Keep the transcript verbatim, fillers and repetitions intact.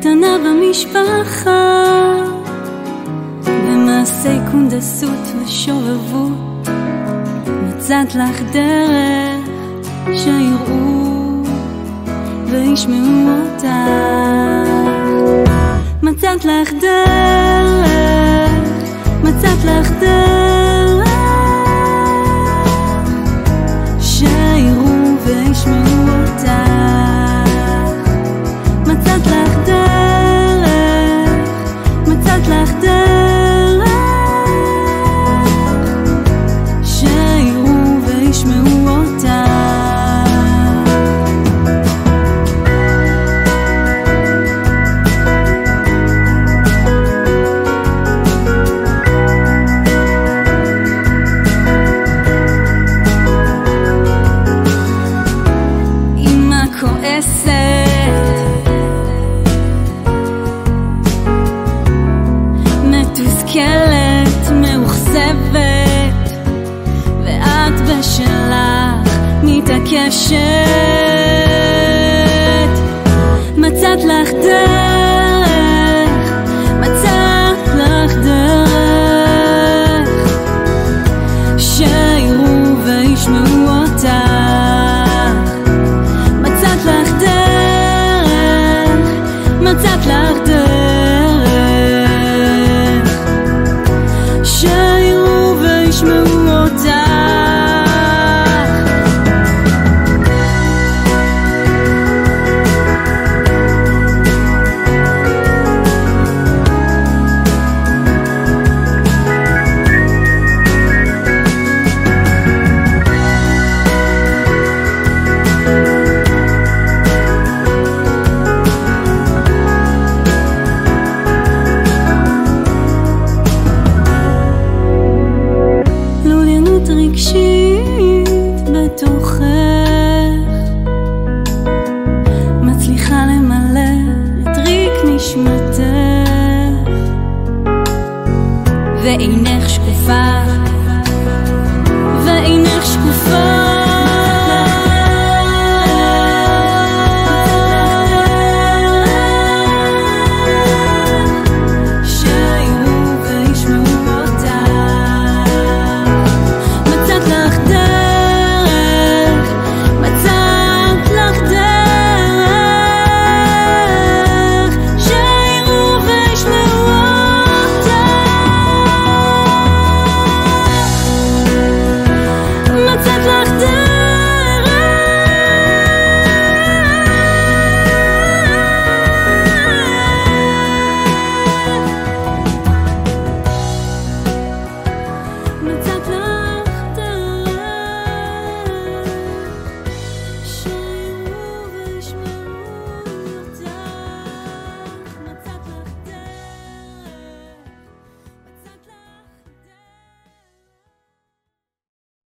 קטנה במשפחה, במעשי קונדסות ושובבות, מצאת לך דרך שיראו וישמעו אותך. מצאת לך דרך, מצאת לך דרך שיראו וישמעו אותך. מצאת לך דרך, מצאת לך דרך שיראו וישמעו אותך. אמא כועסת, מתוסכלת, מאוכזבת, ואת בשלך מתעקשת. מצאת לך דרך,